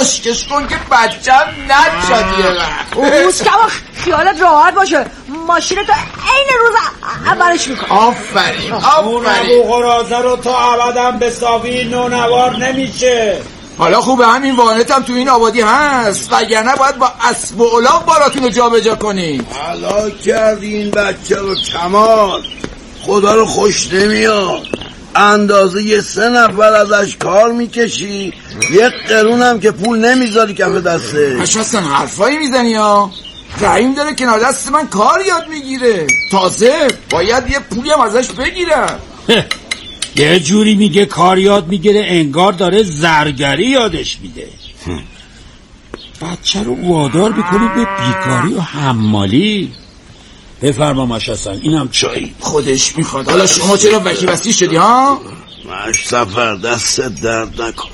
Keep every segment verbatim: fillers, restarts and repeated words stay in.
خشکش کن که بچم نجادیه اوز که خیالت راحت باشه، ماشین تا این روز اولش میکن. آفرین آفرین. اون قرازه رو تا ابداً به ساوی نونوار نمیشه. حالا خوبه همین وانت هم تو این آبادی هست، وگرنه باید با اسب و الاغ باراتون رو جا بجا کنید. حالا کردی این بچه رو کمال، خدا رو خوش نمیاد. اندازه یه سه نفر ازش کار میکشی، یک قرونم که پول نمیذاری کف دسته. اش اصلا حرفایی میزنی ها؟ رحیم داره کنار دست من کار یاد میگیره، تازه باید یه پولی هم ازش بگیرم. یه جوری میگه کار یاد میگیره انگار داره زرگری یادش میده. بچه رو وادار بکنی به بیکاری و حمالی. بفرما ماشاءالله اینم چایی. خودش میخواد. حالا شما چرا وکی وسی شدی ها؟ ماش سفر دست درد نکنه،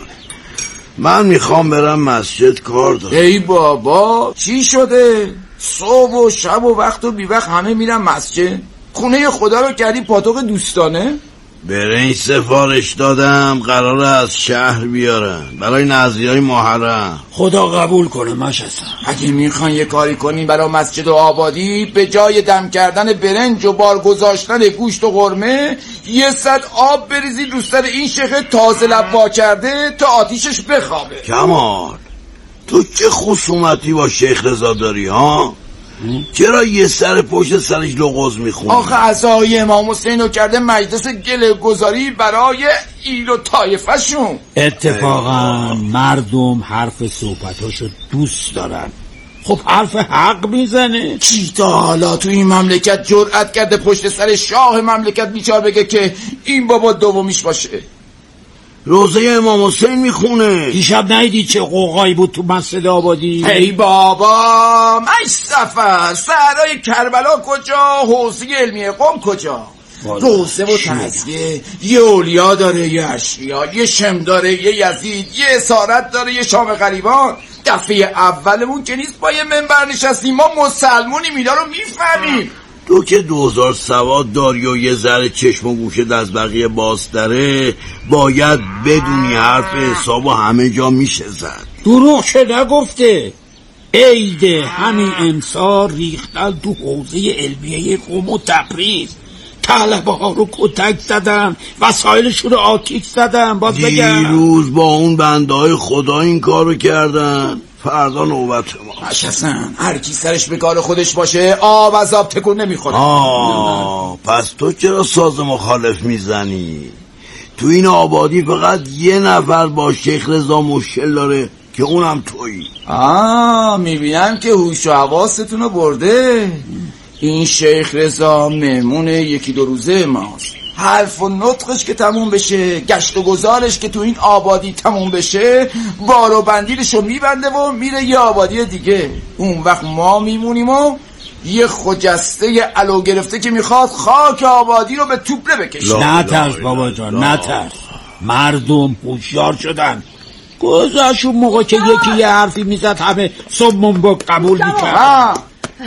من میخوام برم مسجد کار دارم. ای بابا چی شده؟ صبح و شب و وقت و بی وقت همه میرن مسجد؟ خونه خدا رو کردی پاتوق دوستانه؟ برنج سفارش دادم، قراره از شهر بیارن برای نذریای محرم. خدا قبول کنه ماشاءالله. اگه میخوان یه کاری کنین برای مسجد و آبادی، به جای دم کردن برنج و بار گذاشتن گوشت و قرمه، یه صد آب بریزید رو سر این شیخ تازه لب وا کرده تا آتیشش بخوابه. کمال تو چه خصومتی با شیخ رضا داری ها؟ چرا یه سر پشت سرش لغز میخونی؟ آخه عزای امام حسین رو کرده مجلس گله گذاری برای ایل و طایفه شون. اتفاقا مردم حرف صحبتاشو دوست دارن. خب حرف حق میزنه. کی تا حالا تو این مملکت جرأت کرده پشت سر شاه مملکت بیچار بگه که این بابا دومیش باشه؟ روزه امام حسین میخونه. دیشب ندیدی چه قوقایی بود تو مسجد آبادی؟ ای بابا من سفر صحرای کربلا کجا، حوزه علمی قم کجا؟ روزه و تعزیه یه اولیا داره، یه اشعیا، یه شم داره، یه یزید، یه اسارت داره، یه شام غریبان. دفعه اولمون که نیست با یه منبر نشستیم، ما مسلمونیم اینا رو میفهمیم. تو که دوزار سواد داری و یه ذره چشم و گوشت از بقیه باز داره، باید بدونی حرف حساب و همه جا میشه زد. دروغ شه نگفته. عیده همین امسال ریختن تو حوزه علمیه قم و تبریز، طلبه ها رو کتک زدن، وسایلشون رو آتیش زدن. باز بگم دیروز با اون بنده های خدا این کارو کردن، فردا نوبت ما. حسن هر کی سرش به کار خودش باشه آب از آب تکون نمیخوره. آه پس تو چرا ساز مخالف میزنی؟ تو این آبادی فقط یه نفر با شیخ رضا مشکل داره که اونم تویی. آه میبینم که هوش و حواستون رو برده. این شیخ رضا مهمون یکی دو روزه ماست. حرف و نطقش که تموم بشه، گشت و گذارش که تو این آبادی تموم بشه، بار و بندیلشو میبنده و میره یه آبادی دیگه. اون وقت ما میمونیم و یه خجسته علو گرفته که میخواد خاک آبادی رو به توپله بکشه. نه ترس بابا جان، نه ترس. مردم هوشیار شدن. گذاشون موقع که یکی یه حرفی میزد همه صبمون با قبول میکرد.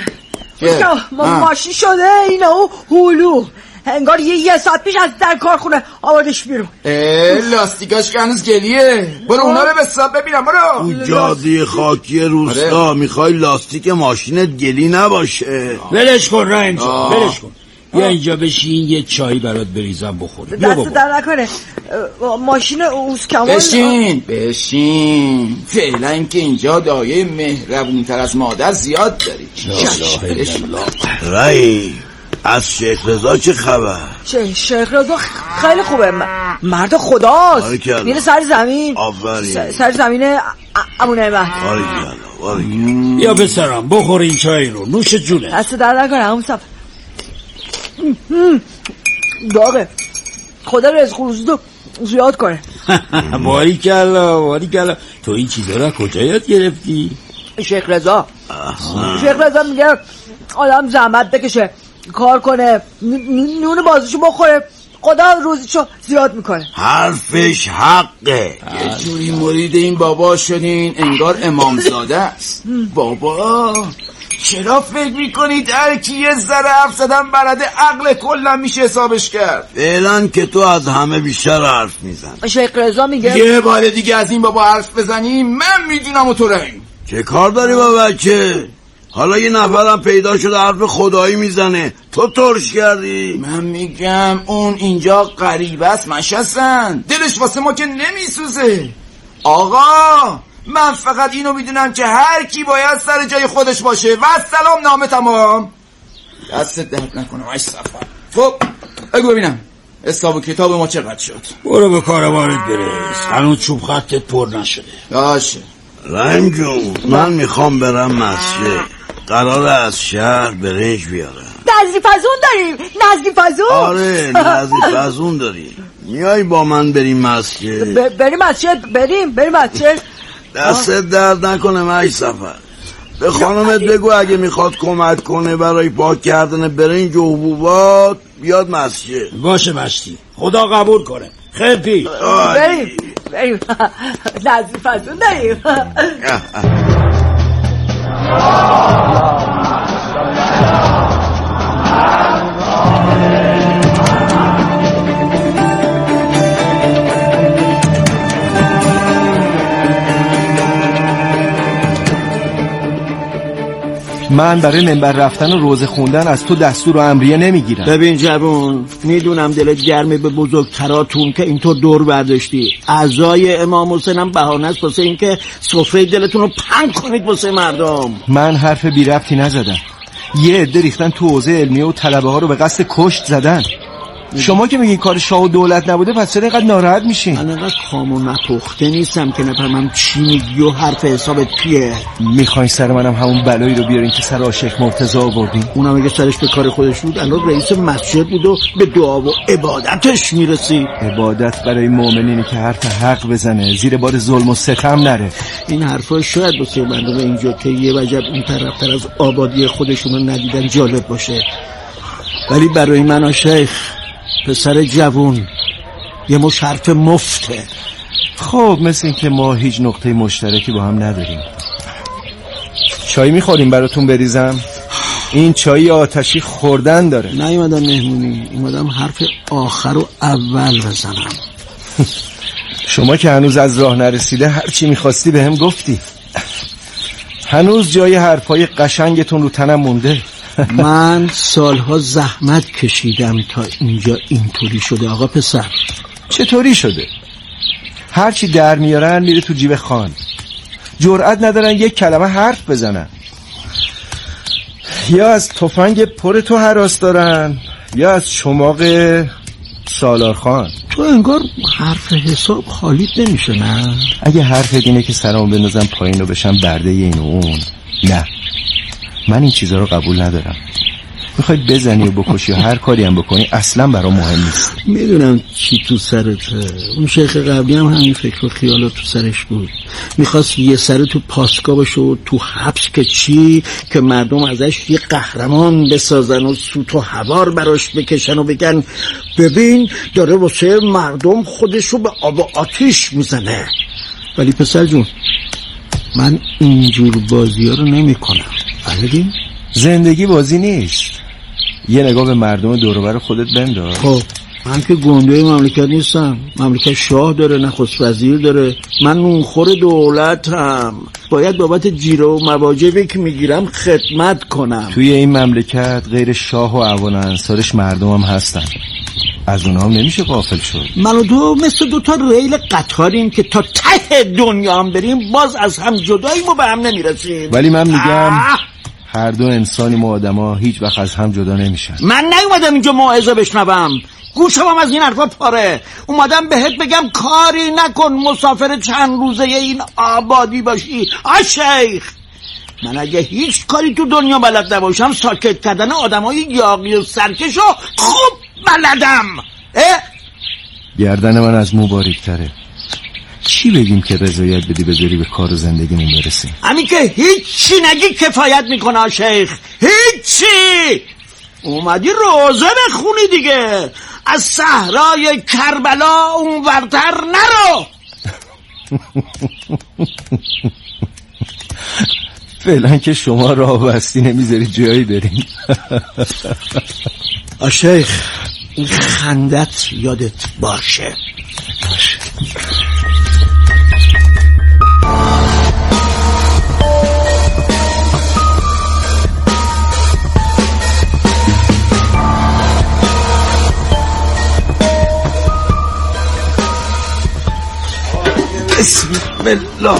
ما ماشین شده اینا و هولو انگار یه یه ساعت پیش از در کارخونه آوردش بیرون. لاستیکاش که هنوز گلیه. برو اونا رو به حساب ببینم. برو اون جاده خاکی روستا میخوای لاستیک ماشینت گلی نباشه؟ ولش کن رحیم جان، ولش کن. بیا اینجا بشین یه چایی برات بریزم بخوری. دست در نکنه. ماشین اوس کمال. بشین بشین. فعلا اینکه اینجا دایه مهربونتر از مادر زیاد داری. رحیم از شیخ رضا چه خبر؟ شیخ رضا خیلی خوبه، مرد خداست. میره سر زمین. آفرین. سر زمین ابو نعمت. آفرین. بیا بسرم بخور این چای رو، نوش جونه. دست در نکنه همون صف. داغه. خدا رزق و روزی تو زیاد کنه. باری کلا باری کلا. تو این چیزا رو کجا یاد گرفتی؟ شیخ رضا شیخ رضا میگه آدم زحمت بکشه، کار کنه، نون بازیشو بخوره، خدا روزیشو زیاد میکنه. حرفش حقه. یه جوری مرید این بابا شدین انگار امامزاده است. بابا چرا فکر میکنید هر کی یه ذره حرف زدن بلده عقل کلا میشه حسابش کرد؟ فعلا که تو از همه بیشتر حرف میزن. شیخ رضا میگه یه بار دیگه از این بابا حرف بزنی من میدونم و تو رحیم. چه کار داری با بچه؟ حالا یه نفرم پیدا شده حرف خدایی میزنه تو ترش کردی؟ من میگم اون اینجا غریبه است مشستن، دلش واسه ما که نمیسوزه. آقا من فقط اینو میدونم که هر کی باید سر جای خودش باشه و سلام نامه تمام. دستت درد نکنم اش سفر. خب اگه ببینم حساب و کتاب ما چقدر شد. برو به کاروانت برس، هنوز چوب خطت پر نشده. باشه رحیم جون من میخوام برم مسجد، قراره از شهر برنج بیارم. نزدیک فزون داریم. نزدیک فزون. آره نزدیک فزون داری. میای با من بریم مسجد؟ ب- بریم مسجد. بریم بریم مسجد. دستت درد نکنه مش سفر. به خانمت بگو اگه میخواد کمک کنه برای پاک کردن برنج و حبوبات بیاد مسجد. باشه مشتی، خدا قبول کنه. خیلی پی بریم بریم نزدیک فزون داریم. من برای منبر رفتن و روزه خوندن از تو دستور و امریه نمیگیرم. ببین جوون، میدونم دلت گرمه به بزرگتراتون که اینطور دور برداشتی. اعضای امام حسین هم بهانه است واسه این که سفره دلتون رو پنگ کنید واسه مردم. من حرف بی ربطی نزدم. یه عده ریختن تو حوزه علمیه و طلبه ها رو به قصد کشت زدن. شما که میگین کار شاه و دولت نبوده پس چرا اینقدر ناراحت میشین؟ من اینقدر کام و نپخته نیستم که نفهمم چی میگی و حرف حسابت کیه. میخواین سر منم همون بلایی رو بیارین که سر عاشق مرتضی آوردین؟ اونم اگه سرش به کار خودش بود الان رئیس مسجد بود و به دعا و عبادتش میرسید. عبادت برای مؤمنینه که حرف حق بزنه، زیر بار ظلم و ستم نره. این حرفا شاید واسه مردم اینجا که یه وجب اون طرفتر از آبادی خودشونو ندیدن جالب باشه، ولی برای من شیخ پسر جوون یه مش حرف مفته. خب مثل این که ما هیچ نقطه مشترکی با هم نداریم. چای میخوریم براتون بریزم؟ این چای آتشی خوردن داره. نیومدم مهمونی، اومدم حرف آخر و اول بزنم. شما که هنوز از راه نرسیده هرچی میخواستی به هم گفتی. هنوز جای حرفای قشنگتون رو تنم مونده. من سالها زحمت کشیدم تا اینجا اینطوری شده. آقا پسر چطوری شده؟ هرچی در میارن میره تو جیب خان، جرأت ندارن یک کلمه حرف بزنن. یا از تفنگ پر تو هراس دارن یا از چماق سالار خان. تو انگار حرف حساب خالیت نمیشه. نه اگه حرفت اینه که سرامو بندازم پایین و بشم برده این و اون، نه من این چیزا رو قبول ندارم. میخوای بزنی و بکشی و هر کاری هم بکنی اصلا برام مهم نیست. میدونم چی تو سرته. اون شیخ قبلی هم همین فکر و خیالات تو سرش بود. میخواست یه سر تو پاسکا باشه و تو حبس که چی که مردم ازش یه قهرمان بسازن و سوت و هوار براش بکشن و بگن ببین داره واسه مردم خودشو به آب و آتیش میزنه. ولی پسر جون من اینجور بازی ها رو نمی کنم. فهمیدی؟ زندگی بازی نیست. یه نگاه به مردم دور و بر خودت بنداز. خب من که گنده مملکت نیستم. مملکت شاه داره، نخست وزیر داره. من نونخور دولتم، باید بابت جیره و مواجبی که میگیرم خدمت کنم. توی این مملکت غیر شاه و اعوان انصارش مردم هم هستن، از اونها هم نمیشه غافل شد. من و تو مثل دوتا ریل قطاریم که تا ته دنیا هم بریم باز از هم جداییم و به هم نمیرسیم. ولی من میگم هر دو انسانیم و آدم ها هیچ وقت از هم جدا نمیشن. من نیومدم اینجا موعظه بشنوم، گوشم هم از این حرفا پاره. اومدم بهت بگم کاری نکن، مسافر چند روزه این آبادی باشی. آ شیخ من اگه هیچ کاری تو دنیا بلد نباشم ساکت کردن آدم های یاغی و سرکش رو خوب بلدم. اه؟ گردن من از مو باریک‌تره. چی بگیم که رضایت بدی بذاری به کار و زندگیمون برسیم؟ همین که هیچی نگی کفایت میکنه شیخ. هیچی. اومدی روزه بخونی دیگه. از صحرای کربلا اون ورتر نرو. فعلا که شما راه بستی نمیذاری جایی بریم. آشیخ این خندت یادت باشه. بسم الله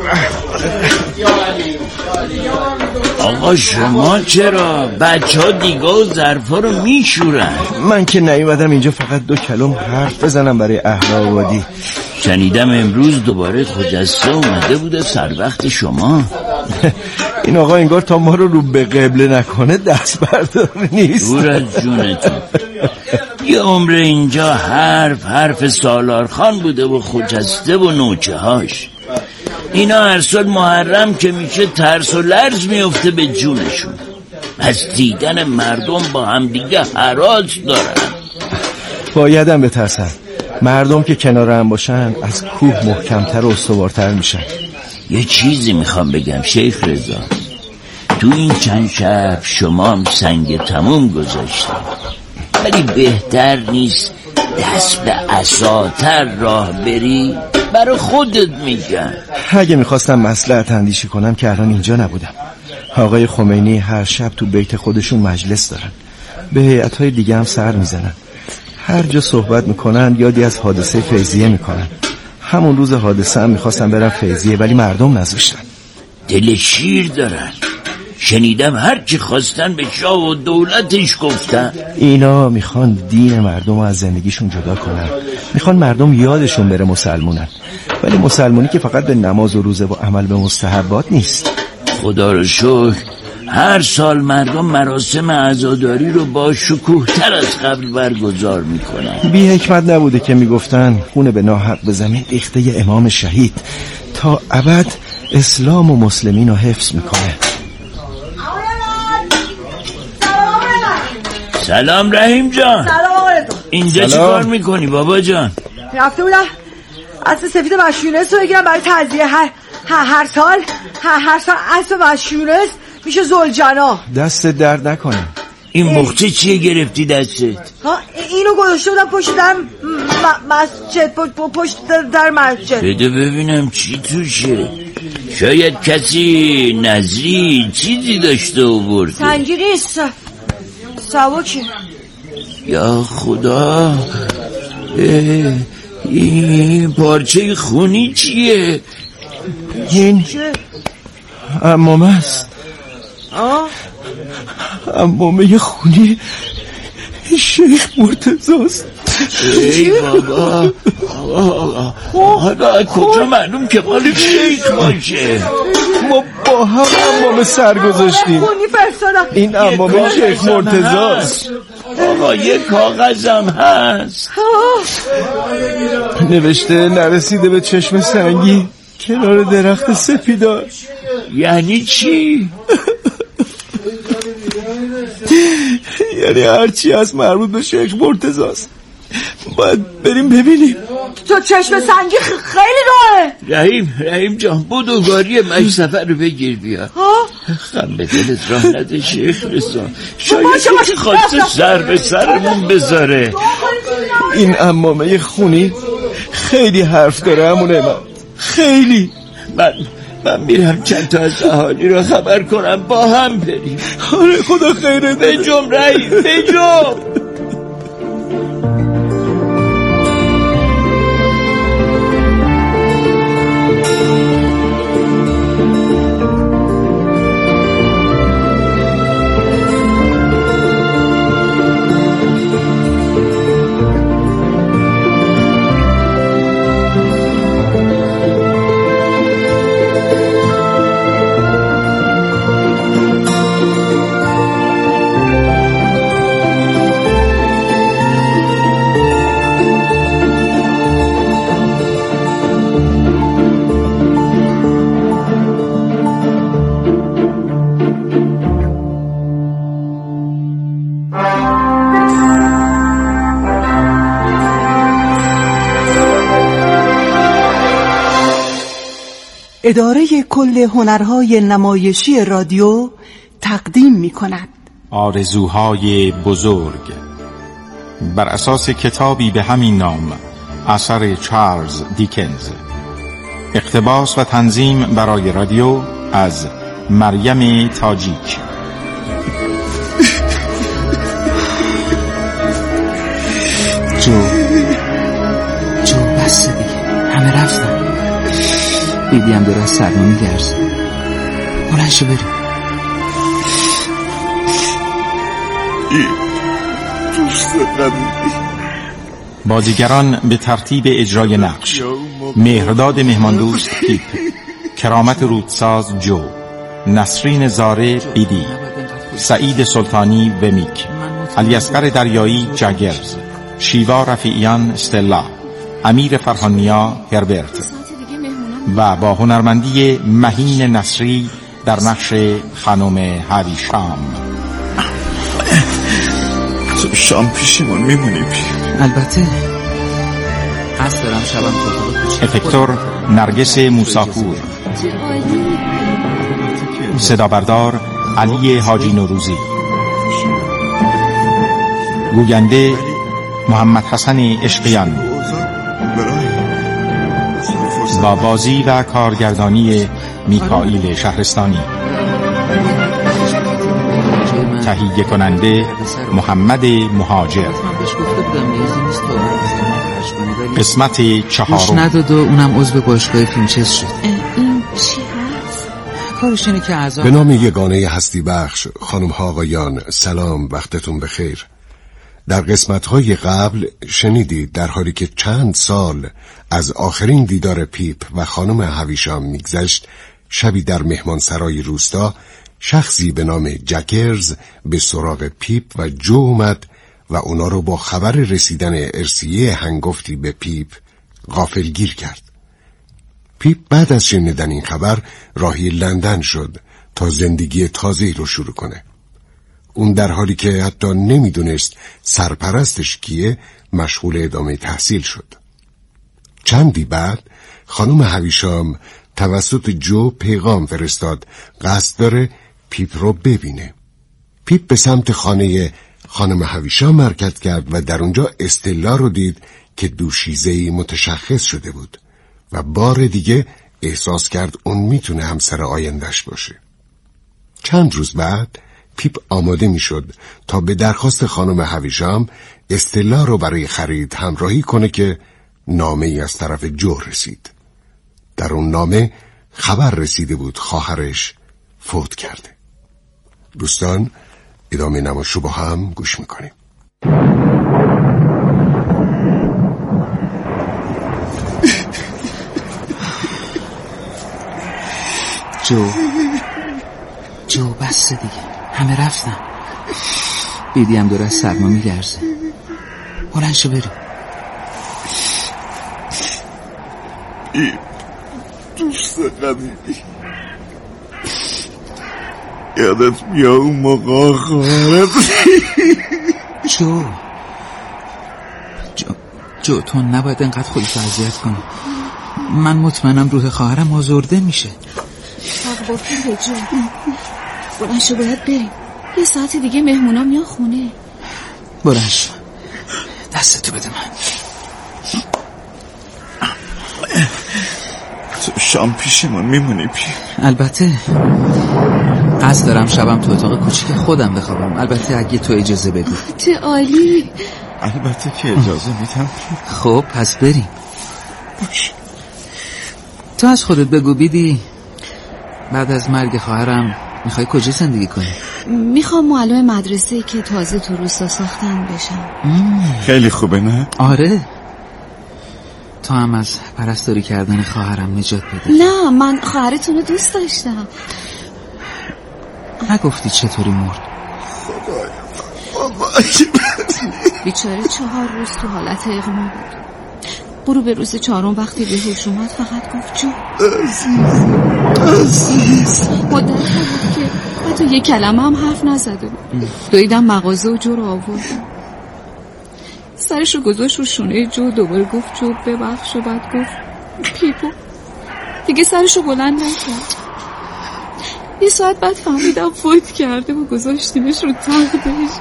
آقا شما چرا؟ بچه ها دیگه و ظرفا رو میشورن. من که نیومدم اینجا فقط دو کلم حرف بزنم برای اهل آبادی. شنیدم امروز دوباره خجسته اومده بوده سر وقت شما. این آقا انگار تا ما رو رو به قبله نکنه دست بردار نیست. دور از جونتون. یه عمر اینجا حرف حرف سالار خان بوده و خجسته و نوچه هاش. اینا هر سال محرم که میشه ترس و لرز میفته به جونشون. از دیدن مردم با هم دیگه هراس دارن. بایدم بترسن. مردم که کنار هم باشن از کوه محکمتر و استوارتر میشن. یه چیزی میخوام بگم شیخ رضا، تو این چند شب شما هم سنگ تموم گذاشتن، ولی بهتر نیست دست به عصاتر راه بری؟ برای خودت میگم. اگه میخواستم مصلحت اندیشی کنم که الان اینجا نبودم. آقای خمینی هر شب تو بیت خودشون مجلس دارن، به هیئت‌های دیگه هم سر میزنن. هر جا صحبت میکنن یادی از حادثه فیضیه میکنن. همون روز حادثه هم میخواستم برم فیضیه ولی مردم نذاشتن. دل شیر دارن. شنیدم هر چی خواستن به شاه و دولتش گفتن. اینا میخوان دین مردم از زندگیشون جدا کنن، میخوان مردم یادشون بره مسلمونن، ولی مسلمونی که فقط به نماز و روزه و عمل به مستحبات نیست. خدا رو شکر هر سال مردم مراسم عزاداری رو با شکوه تر از قبل برگزار میکنن. بی حکمت نبوده که میگفتن خون به ناحق به زمین ریخته امام شهید تا ابد اسلام و مسلمین رو حفظ میکنه. سلام رحیم جان. سلام آقایتون. اینجا چی کار میکنی بابا جان؟ رفته بودم اصل سفید مشیونست رو بگیرم برای تعزیه. هر هر سال هر, هر سال اصل مشیونست میشه زلجنا. دست درد نکنه. این مخچه چیه گرفتی دستت؟ ها اینو گذاشته بودم پشت در مسجد، پشت در مسجد. بده ببینم چی توشه. شاید کسی نظری چیزی داشته و برده. سنگی نیست، سبکی. یا خدا، این پارچه خونی چیه؟ این عمامه است. آه؟ عمامه خونی شیخ مرتضی است. ای بابا، حالا کجا معلوم که مال شیخ باشه؟ ما با هم عمامه سر گذاشتیم. خونی فرستادم. این عمامه شیخ مرتضی است. آقا یه کاغذم هست نوشته نرسیده به چشم سنگی کنار درخت سپیدار. یعنی چی؟ یعنی هرچی از مربوط به شیخ مرتضی است. باید بریم ببینیم. تو چشم سنگی خیلی راهه. رحیم رحیم جان بودوگاری مش سفر رو بگیر بیا. خم به دلت راه نده شیخ رضا، شاید که خواسته سر به سرمون بذاره. این عمامه خونی خیلی حرف داره عمو من، خیلی. من من میرم چند تا از اهالی رو خبر کنم با هم بریم. آره خدا خیره. بجم رحیم بجم. اداره کل هنرهای نمایشی رادیو تقدیم می کند. آرزوهای بزرگ بر اساس کتابی به همین نام اثر چارلز دیکنز. اقتباس و تنظیم برای رادیو از مریم تاجیک. جو جو بس دیگه، همه رفتن. بیدی هم داره از سرما میگرزه. بلند شو بریم. بازیگران به ترتیب اجرای نقش: مهرداد مهماندوست پیپ، کرامت رودساز جو، نسرین زاره بیدی، سعید سلطانی ومیک، علیاصغر دریایی جگرز، شیوا رفیعیان استلا، امیر فرهانیا هربرت و با هنرمندی مهین نصری در نقش خانم هویشام. شام پیشمون میمونی پی؟ البته. قصد دارم شبم تو افکتور نرگس موساپور، صدا بردار علی حاجی نوروزی، گوینده محمد حسن عشقیان، با بازی و کارگردانی میکائیل شهرستانی. تهیه کننده محمد مهاجر. قسمت چهارم. نداد و اونم عضو باشگاه فیلمچس شد. این چی هست؟ کارش اینه که اعضا به نام یگانه هستی بخش. خانم ها آقایان سلام، وقتتون بخیر. در قسمت‌های قبل شنیدید در حالی که چند سال از آخرین دیدار پیپ و خانم هویشام میگذشت، شبی در مهمانسرای روستا شخصی به نام جگرز به سراغ پیپ و جو اومد و اونا رو با خبر رسیدن ارسیه هنگفتی به پیپ غافلگیر کرد. پیپ بعد از شنیدن این خبر راهی لندن شد تا زندگی تازه‌ای رو شروع کنه. اون در حالی که حتی نمیدونست سرپرستش کیه مشغول ادامه تحصیل شد. چندی بعد خانم هویشام توسط جو پیغام فرستاد قصد داره پیپ رو ببینه. پیپ به سمت خانه خانم هویشام حرکت کرد و در اونجا استلا رو دید که دوشیزه‌ای متشخص شده بود و بار دیگه احساس کرد اون میتونه همسر آینده‌اش باشه. چند روز بعد پیپ آماده میشد تا به درخواست خانم هویشام استلا رو برای خرید همراهی کنه که نامه ای از طرف جو رسید. در اون نامه خبر رسیده بود خواهرش فوت کرده. دوستان ادامه نمایش رو با هم گوش میکنیم. جو جو بس دیگه، همه رفتن. بیدی هم داره از سرما میگرزه. بلند شو بریم. ای دوست قدیمی، یادت میاد اون موقع خواهرت؟ جو جو جو تو نباید انقدر خودتو اذیت کنی. من مطمئنم روح خواهرم آزرده میشه. حق گفتی به جو. بلند شو، باید بریم. یه ساعت دیگه مهمونا میان خونه. بلند شو، دستتو بده من. تو شام پیشمون میمونی پی؟ البته. قصد دارم شبم تو اتاق کوچیک خودم بخوابم، البته اگه تو اجازه بدی. چه عالی. البته که اجازه میدم. خب پس بریم. باش. تو از خودت بگو بیدی، بعد از مرگ خواهرم میخوای کجا زندگی کنی؟ میخوام معلم مدرسه که تازه تو روستا ساختن بشم. خیلی خوبه نه؟ آره. تو هم از پرستاری کردن خواهرم نجات بده. نه، من خواهرتون رو دوست داشتم. نگفتی چطوری مرد؟ بیچاره چهار روز تو حالت اغما بود. برو به روز چهارم وقتی به هوش اومد فقط گفت جو عزیز عزیز. مدت بود که حتی یک کلمه هم حرف نزده بود. دویدم مغازه و جو رو آوردم. سرش رو گذاشت رو شونه جو، دوباره گفت جو ببخش و بعد گفت پیپو دیگه سرشو بلند نکرد. یه ساعت بعد فهمیدم فوت کرده و گذاشتیمش رو تختش.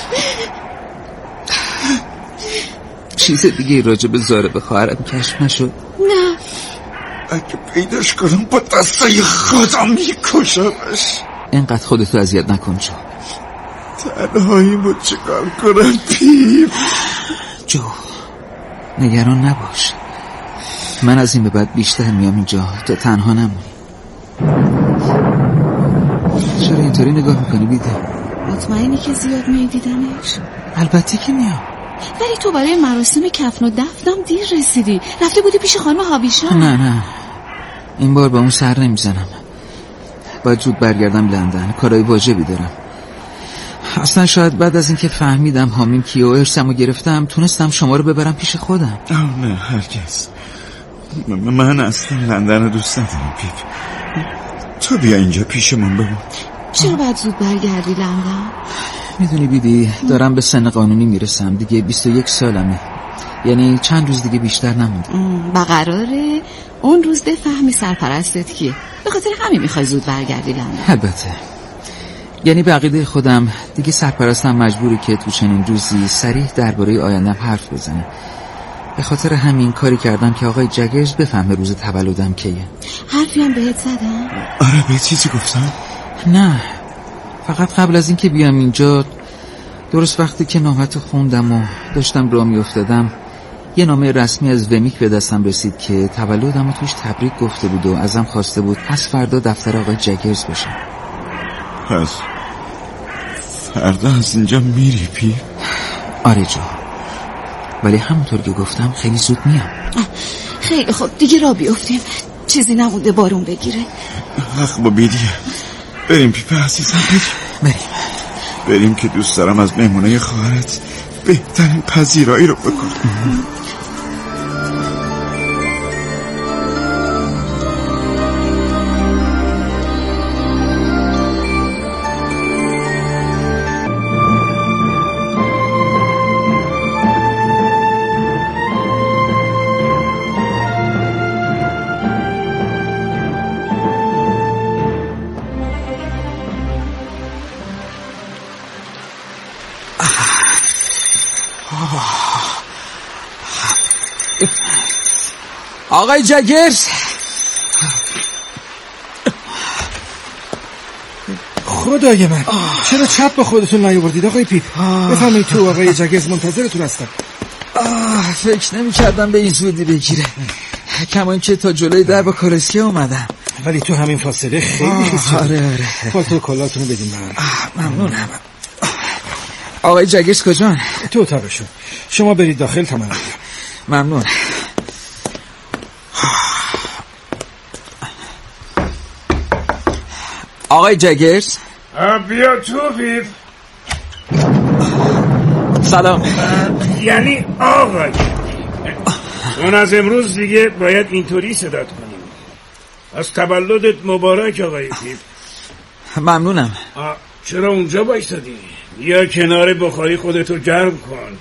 چیز دیگه راجع به زاره به خواهرم کشف نشد؟ نه. اگه پیداش کنم با دستای خودم میکشمش. اینقدر خودتو اذیت نکن جو. تنهاییمو چیکار کنم پیپ؟ جو نگران نباش، من از این به بعد بیشتر میام اینجا تا تنها نمونی. چرا اینطوری نگاه میکنی بیده؟ مطمئنی که زیاد میدیدمش؟ البته که میام. ولی تو برای مراسم کفن و دفنم دیر رسیدی. رفته بودی پیش خانم هابیشا؟ نه نه این بار با اون سر نمیزنم. باید زود برگردم لندن، کارهای واجبی دارم. اصلا شاید بعد از اینکه فهمیدم حامیم کیه و ارثمو گرفتم تونستم شما رو ببرم پیش خودم. نه هرگز. من اصلا لندن رو دوست ندارم پیپ. تو بیا اینجا پیشمون بمون. چرا باید زود برگردی لندن؟ میدونی بیدی دارم به سن قانونی میرسم دیگه. بیست و یک سالمه، یعنی چند روز دیگه بیشتر نمونده. و قراره اون روز بفهمی سرپرستت کیه. به خاطر همین میخوای زود برگردی لندن؟ البته، یعنی به عقیده خودم دیگه سرپرستم مجبوری که تو چنین روزی صریح درباره آیندم حرف بزنه. به خاطر همین کاری کردم که آقای جگرز بفهمه روز تولدم کیه. حرفی هم بهت زدم؟ آره به چیزی گفتم؟ نه، فقط قبل از این که بیام اینجا درست وقتی که نامه‌تو خوندم و داشتم راه میافتادم یه نامه رسمی از ومیک به دستم رسید که تولدمو توش تبریک گفته بود و ازم خواسته بود پس فردا دفتر آقای جگرز باشم. پس فردا از اینجا میری پی؟ آره جو، ولی همونطور که گفتم خیلی زود میام. خیلی خوب دیگه را بیافتیم، چیزی نمونده بارون بگیره. حق با بیدیه. بریم پیپه عزیزم بریم. بریم بریم که دوست دارم از مهمونه خواهرت بهترین پذیرایی رو بکنم. آقای جگرز، خدای من چرا چپ با خودتون نیاوردید آقای پیپ؟ بفهمید تو آقای جگرز منتظرتون هستم. فکر نمی کردم به این زودی بگیره، کما اینکه تا جلوی در با کالسکه اومدم. ولی تو همین فاصله خیلی خیلی. آره آره. پالتو کلاتونو بدین من. ممنونم. آقای جگرز کجان؟ تو اتاقشون. شما برید داخل تا من بیام. ممنون. آقای جگرز بیا تو پیپ. سلام. یعنی آقای اون از امروز دیگه باید اینطوری صدات کنیم. از تولدت مبارک آقای پیپ. ممنونم. چرا اونجا بایستادی؟ یا کنار بخاری خودتو گرم کن.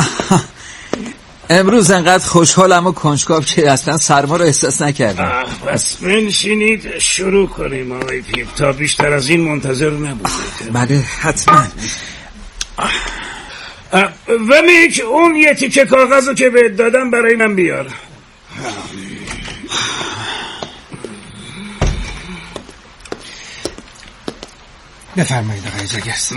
امروز انقدر خوشحالم و کنجکاو که اصلا سرما رو احساس نکردم. پس بنشینید شروع کنیم آقای پیپ. تا بیشتر از این منتظر نبودید. بله حتما. ومیک اون یه تیکه کاغذ رو که بهت دادم برای من بیار. بفرمایید آقای جگرز.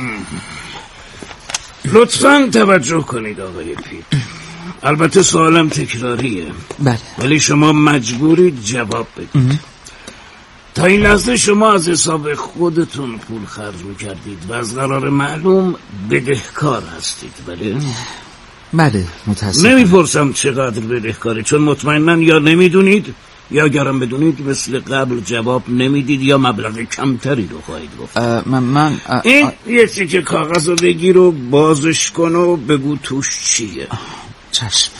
لطفاً توجه کنید آقای پیپ. البته سوالم تکراریه. بله. ولی شما مجبورید جواب بدید. تا این لحظه شما از حساب خودتون پول خرج میکردید و از قرار معلوم بدهکار هستید. بله؟ بله متاسفم. نمیپرسم چقدر بدهکاری، چون مطمئناً یا نمیدونید یا اگرم بدونید مثل قبل جواب نمیدید یا مبلغ کمتری رو خواهید گفت. من, من این یه چیکه کاغذ رو بگیر و بازش کن و بگو توش چیه. چشم.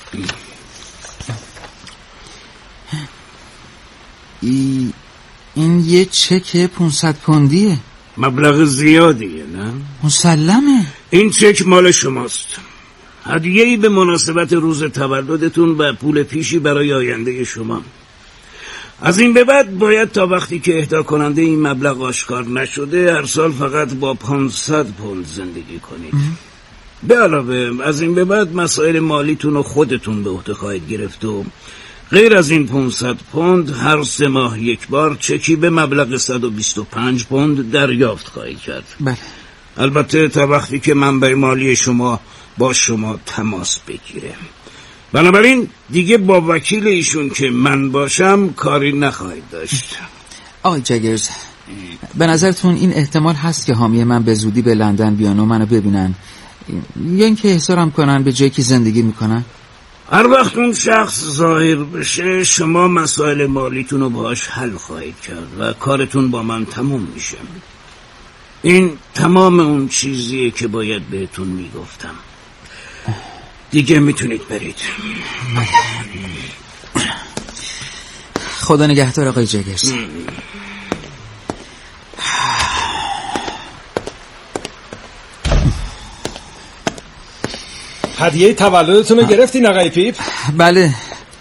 ای... این یه چک پونصد پوندیه. مبلغ زیادیه نه؟ مسلمه. این چک مال شماست، هدیه‌ای به مناسبت روز تولدتون و پول پیشی برای آینده شما. از این به بعد باید تا وقتی که اهدا کننده این مبلغ آشکار نشده هر سال فقط با پانصد پوند زندگی کنید. به علاوه از این به بعد مسائل مالیتون رو خودتون به عهده خواهید گرفت و غیر از این پانصد پوند هر سه ماه یک بار چکی به مبلغ صد و بیست و پنج پوند دریافت خواهید کرد. بله. البته تا وقتی که منبع مالی شما با شما تماس بگیره. بنابراین دیگه با وکیل ایشون که من باشم کاری نخواهید داشت. آقای جگرز، به نظرتون این احتمال هست که حامی من به زودی به لندن بیان و منو ببینن یا اینکه احضارم کنن به جایی که زندگی میکنن؟ هر وقت اون شخص ظاهر بشه شما مسائل مالیتون رو باهاش حل خواهید کرد و کارتون با من تموم میشه. این تمام اون چیزیه که باید بهتون میگفتم. دیگه میتونید برید. خدا نگهدار آقای جگرز. هدیه تولدتون رو گرفتین آقای پیپ؟ بله،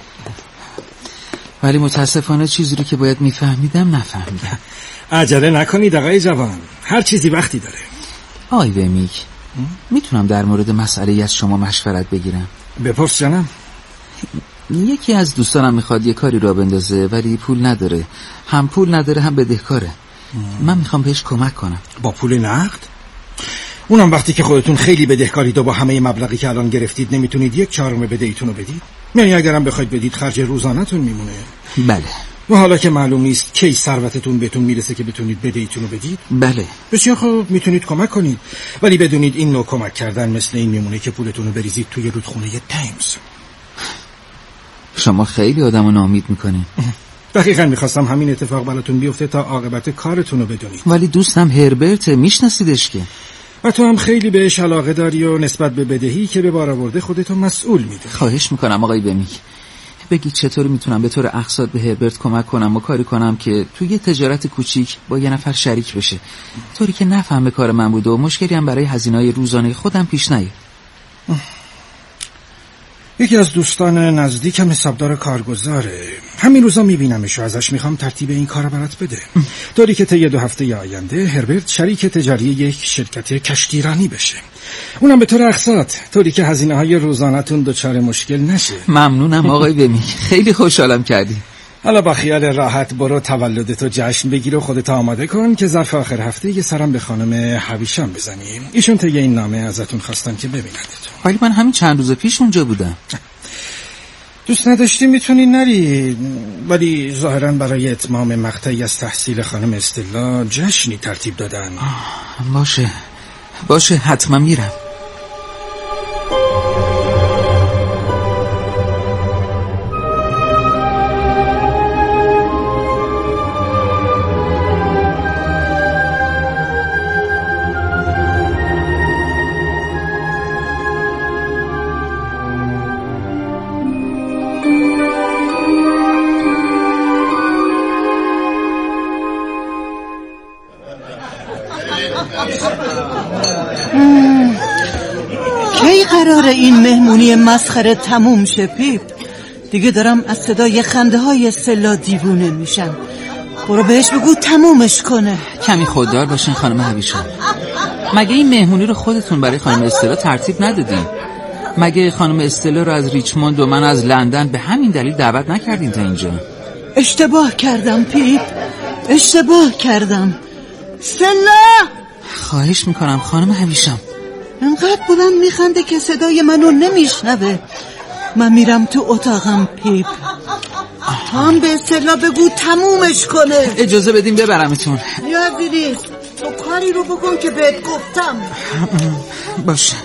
ولی متاسفانه چیزی رو که باید میفهمیدم نفهمیدم. عجله نکنید آقای جوان، هر چیزی وقتی داره. آقای ومیک، میتونم در مورد مسئله از شما مشورت بگیرم؟ بپرس جانم. یکی از دوستانم میخواد یه کاری را بندازه ولی پول نداره، هم پول نداره هم بدهکاره. من میخوام بهش کمک کنم. با پول نقد؟ اونم وقتی که خودتون خیلی بدهکارید و با همه مبلغی که الان گرفتید نمیتونید یک چهارم بدهیتون رو بدید؟ یعنی اگرم بخواید بدید خرج روزانه‌تون میمونه. بله. و حالا که معلوم نیست کی ثروتتون بهتون میرسه که بتونید بدهیتون رو بدید؟ بله. بسیار خوب، میتونید کمک کنید، ولی بدونید این نوع کمک کردن مثل این میمونه که پولتون رو بریزید توی رودخونه تیمز. شما خیلی آدمو ناامید میکنید. دقیقاً میخواستم همین اتفاق براتون بیفته تا عاقبت کارتون رو بدونید. ولی دوستم هربرت، میشناسیدش که؟ و تو هم خیلی بهش علاقه داری و نسبت به بدهی که به بار آورده خودتو مسئول میدونی. خواهش میکنم آقای بمیک، بگید چطور میتونم به طور اقساط به هربرت کمک کنم و کاری کنم که توی یه تجارت کوچیک با یه نفر شریک بشه، طوری که نفهمه کار من بوده و مشکلی هم برای هزینه‌های روزانه خودم پیش نیاد. یکی از دوستان نزدیکم حسابدار کارگزاره، همین روزا میبینمش و ازش میخوام ترتیب این کار برات بده، طوری که طی دو هفته آینده هربرت شریک تجاری یک شرکت کشتیرانی بشه، اونم به طور اقساط، طوری که هزینه های روزانه‌تون دچار مشکل نشه. ممنونم آقای بمیک، خیلی خوشحالم کردی. حالا با خیال راحت برو تولدتو جشن بگیر و خودت آماده کن که ظرف آخر هفته یه سرم به خانم هویشم بزنیم. ایشون طی این نامه ازتون خواستن که ببیندتون. ولی من همین چند روز پیش اونجا بودم. دوست نداشتی میتونی نری، ولی ظاهراً برای اتمام مقطعی از تحصیل خانم استلا جشنی ترتیب دادن. باشه باشه، حتما میرم. کی قراره این مهمونی مسخره تموم شه پیپ؟ دیگه دارم از صدای خنده های استلا دیوونه میشم. برو بهش بگو تمومش کنه. کمی خوددار باشین خانم هویشم. مگه این مهمونی رو خودتون برای خانم استلا ترتیب ندادین؟ مگه خانم استلا رو از ریچموند و من از لندن به همین دلیل دعوت نکردین تا اینجا؟ اشتباه کردم پیپ، اشتباه کردم. استلا، خواهش میکنم خانم هویشم. انقدر بلند میخنده که صدای منو نمیشنوه. من میرم تو اتاقم پیپ. تو هم به استلا بگو تمومش کنه. اجازه بدیم ببرمتون. نیازی نیست، تو کاری رو بکن که بهت گفتم. باشه.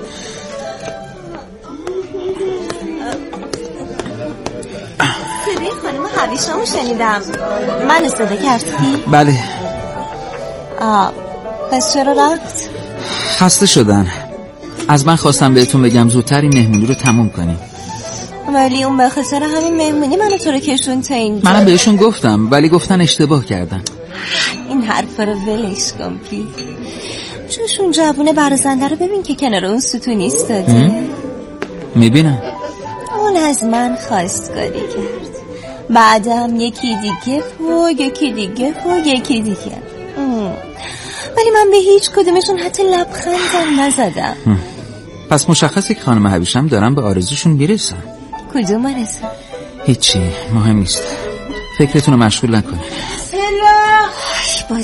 صدای خانم هویشمو شنیدم. من صدا کردی؟ بله. آه پس چرا رفت؟ خسته شدن. از من خواستم بهتون بگم زودتر این مهمونی رو تموم کنیم. ولی اون به خاطر همین مهمونی منو تو رو کشون تا اینجا. منم بهشون گفتم ولی گفتن اشتباه کردن. این حرفا رو ولش کن پی. چوشون جوونه برازنده رو ببین که کنار اون ستون ایستاده. میبینم. اون از من خواستگاری کرد. بعدم یکی دیگه و یکی دیگه و یکی دیگه. ولی من به هیچ کدومشون حتی لبخندم نزدم. پس مشخصه که خانم حویشم دارن به آرزوشون میرسن. کدوم آرزو؟ هیچی، مهم نیست. فکرتون رو مشغول نکنید. سلا باز